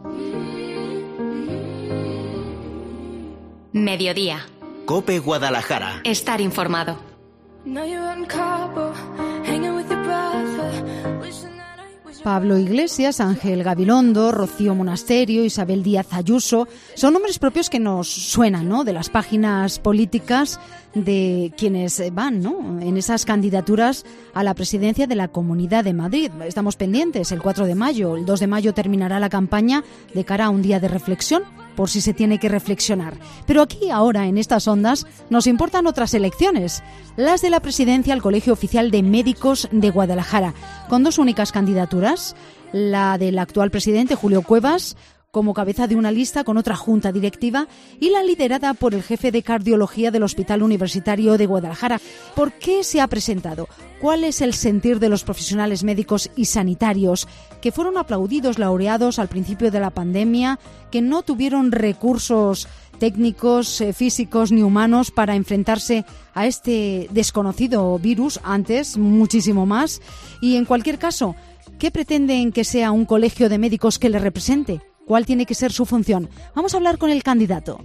Mediodía. COPE Guadalajara. Estar informado. Pablo Iglesias, Ángel Gabilondo, Rocío Monasterio, Isabel Díaz Ayuso, son nombres propios que nos suenan, ¿no?, de las páginas políticas de quienes van, ¿no?, en esas candidaturas a la presidencia de la Comunidad de Madrid. Estamos pendientes, el 4 de mayo, el 2 de mayo terminará la campaña de cara a un día de reflexión, por si se tiene que reflexionar. Pero aquí, ahora, en estas ondas, nos importan otras elecciones, las de la presidencia al Colegio Oficial de Médicos de Guadalajara, con dos únicas candidaturas, la del actual presidente, Julio Cuevas, como cabeza de una lista con otra junta directiva, y la liderada por el jefe de cardiología del Hospital Universitario de Guadalajara. ¿Por qué se ha presentado? ¿Cuál es el sentir de los profesionales médicos y sanitarios que fueron aplaudidos, laureados al principio de la pandemia, que no tuvieron recursos técnicos, físicos ni humanos para enfrentarse a este desconocido virus, antes muchísimo más? Y en cualquier caso, ¿qué pretenden que sea un colegio de médicos que les represente? ¿Cuál tiene que ser su función? Vamos a hablar con el candidato.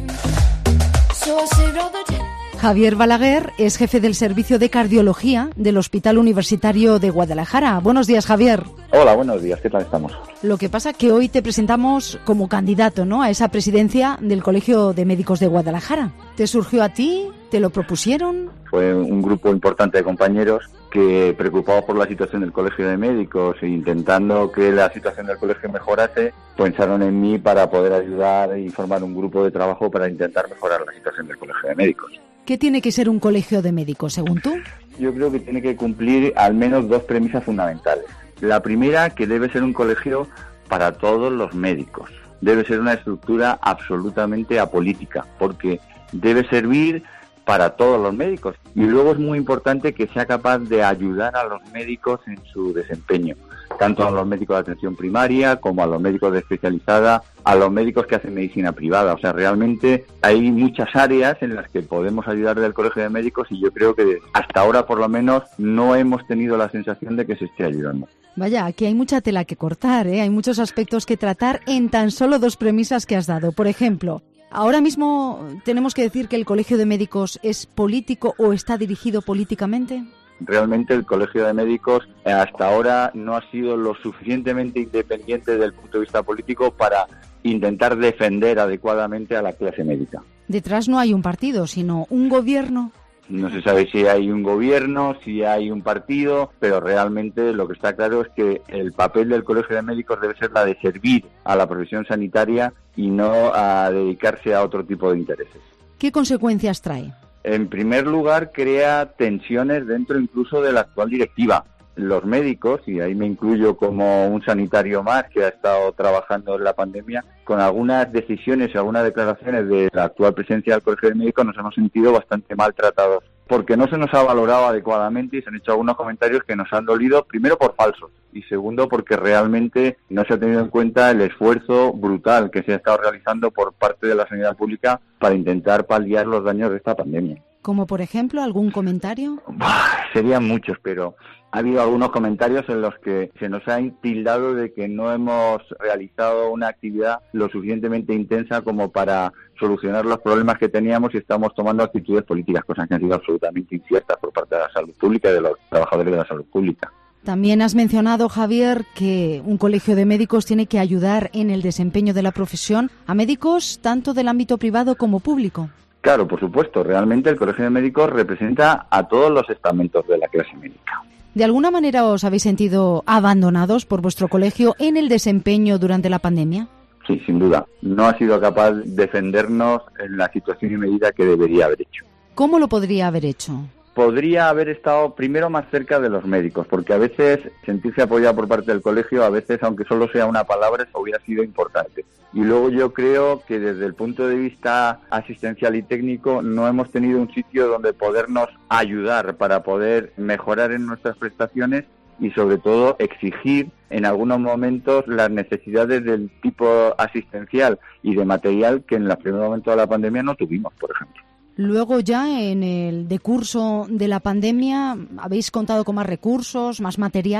Javier Balaguer es jefe del Servicio de Cardiología del Hospital Universitario de Guadalajara. Buenos días, Javier. Hola, buenos días. ¿Qué tal estamos? Lo que pasa es que hoy te presentamos como candidato, ¿no?, a esa presidencia del Colegio de Médicos de Guadalajara. ¿Te surgió a ti? ¿Te lo propusieron? Fue un grupo importante de compañeros que, preocupados por la situación del Colegio de Médicos e intentando que la situación del colegio mejorase, pensaron en mí para poder ayudar y formar un grupo de trabajo para intentar mejorar la situación del Colegio de Médicos. ¿Qué tiene que ser un colegio de médicos, según tú? Yo creo que tiene que cumplir al menos dos premisas fundamentales. La primera, que debe ser un colegio para todos los médicos. Debe ser una estructura absolutamente apolítica, porque debe servir para todos los médicos. Y luego es muy importante que sea capaz de ayudar a los médicos en su desempeño, tanto a los médicos de atención primaria como a los médicos de especializada, a los médicos que hacen medicina privada. O sea, realmente hay muchas áreas en las que podemos ayudar del Colegio de Médicos y yo creo que hasta ahora, por lo menos, no hemos tenido la sensación de que se esté ayudando. Vaya, aquí hay mucha tela que cortar, ¿eh? Hay muchos aspectos que tratar en tan solo dos premisas que has dado. Por ejemplo, ahora mismo tenemos que decir que el Colegio de Médicos es político o está dirigido políticamente. Realmente el Colegio de Médicos hasta ahora no ha sido lo suficientemente independiente desde el punto de vista político para intentar defender adecuadamente a la clase médica. Detrás no hay un partido, sino un gobierno. No se sabe si hay un gobierno, si hay un partido, pero realmente lo que está claro es que el papel del Colegio de Médicos debe ser la de servir a la profesión sanitaria y no a dedicarse a otro tipo de intereses. ¿Qué consecuencias trae? En primer lugar, crea tensiones dentro incluso de la actual directiva. Los médicos, y ahí me incluyo como un sanitario más que ha estado trabajando en la pandemia, con algunas decisiones y algunas declaraciones de la actual presidencia del Colegio de Médicos nos hemos sentido bastante maltratados, porque no se nos ha valorado adecuadamente y se han hecho algunos comentarios que nos han dolido, primero por falsos y segundo porque realmente no se ha tenido en cuenta el esfuerzo brutal que se ha estado realizando por parte de la sanidad pública para intentar paliar los daños de esta pandemia. ¿Como por ejemplo algún comentario? Serían muchos, pero ha habido algunos comentarios en los que se nos ha tildado de que no hemos realizado una actividad lo suficientemente intensa como para solucionar los problemas que teníamos y estamos tomando actitudes políticas, cosas que han sido absolutamente inciertas por parte de la salud pública y de los trabajadores de la salud pública. También has mencionado, Javier, que un colegio de médicos tiene que ayudar en el desempeño de la profesión a médicos tanto del ámbito privado como público. Claro, por supuesto. Realmente el Colegio de Médicos representa a todos los estamentos de la clase médica. ¿De alguna manera os habéis sentido abandonados por vuestro colegio en el desempeño durante la pandemia? Sí, sin duda. No ha sido capaz de defendernos en la situación y medida que debería haber hecho. ¿Cómo lo podría haber hecho? Podría haber estado primero más cerca de los médicos, porque a veces sentirse apoyado por parte del colegio, a veces, aunque solo sea una palabra, eso hubiera sido importante. Y luego yo creo que desde el punto de vista asistencial y técnico no hemos tenido un sitio donde podernos ayudar para poder mejorar en nuestras prestaciones y sobre todo exigir en algunos momentos las necesidades del tipo asistencial y de material que en los primeros momentos de la pandemia no tuvimos, por ejemplo. Luego ya en el decurso de la pandemia, ¿habéis contado con más recursos, más material?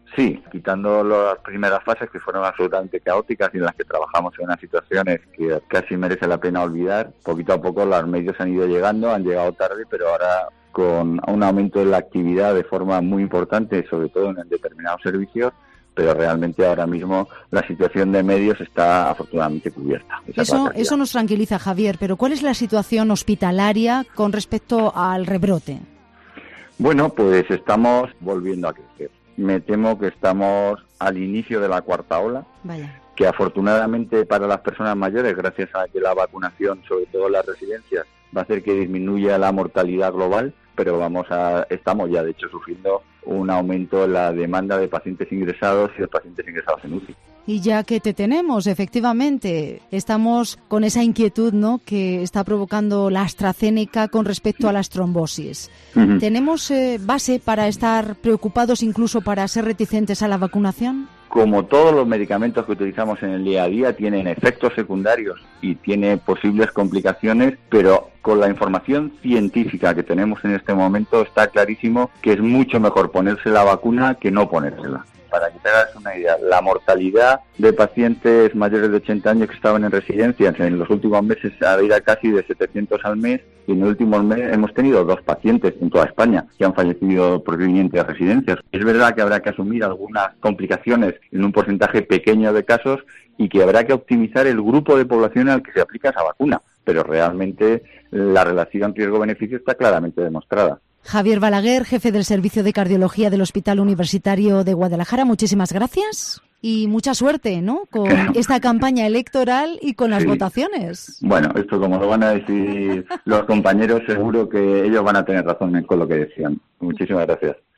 Sí, quitando las primeras fases que fueron absolutamente caóticas y en las que trabajamos en unas situaciones que casi merece la pena olvidar, poquito a poco los medios han ido llegando, han llegado tarde, pero ahora con un aumento de la actividad de forma muy importante, sobre todo en determinados servicios, pero realmente ahora mismo la situación de medios está afortunadamente cubierta. Eso nos tranquiliza, Javier, pero ¿cuál es la situación hospitalaria con respecto al rebrote? Bueno, pues estamos volviendo a crecer. Me temo que estamos al inicio de la cuarta ola. Vaya. Que afortunadamente para las personas mayores, gracias a que la vacunación, sobre todo en las residencias, va a hacer que disminuya la mortalidad global, pero estamos ya de hecho sufriendo un aumento en la demanda de pacientes ingresados y de pacientes ingresados en UCI. Y ya que te tenemos, efectivamente, estamos con esa inquietud, ¿no?, que está provocando la AstraZeneca con respecto a las trombosis. Uh-huh. ¿Tenemos base para estar preocupados, incluso para ser reticentes a la vacunación? Como todos los medicamentos que utilizamos en el día a día, tienen efectos secundarios y tiene posibles complicaciones, pero con la información científica que tenemos en este momento está clarísimo que es mucho mejor ponerse la vacuna que no ponérsela. Para que te hagas una idea, la mortalidad de pacientes mayores de 80 años que estaban en residencias en los últimos meses ha ido casi de 700 al mes, y en el último mes hemos tenido 2 pacientes en toda España que han fallecido provenientes de residencias. Es verdad que habrá que asumir algunas complicaciones en un porcentaje pequeño de casos y que habrá que optimizar el grupo de población al que se aplica esa vacuna, pero realmente la relación riesgo-beneficio está claramente demostrada. Javier Balaguer, jefe del Servicio de Cardiología del Hospital Universitario de Guadalajara, muchísimas gracias y mucha suerte, ¿no?, con esta campaña electoral y con las votaciones. Bueno, esto como lo van a decir los compañeros, seguro que ellos van a tener razón con lo que decían. Muchísimas gracias.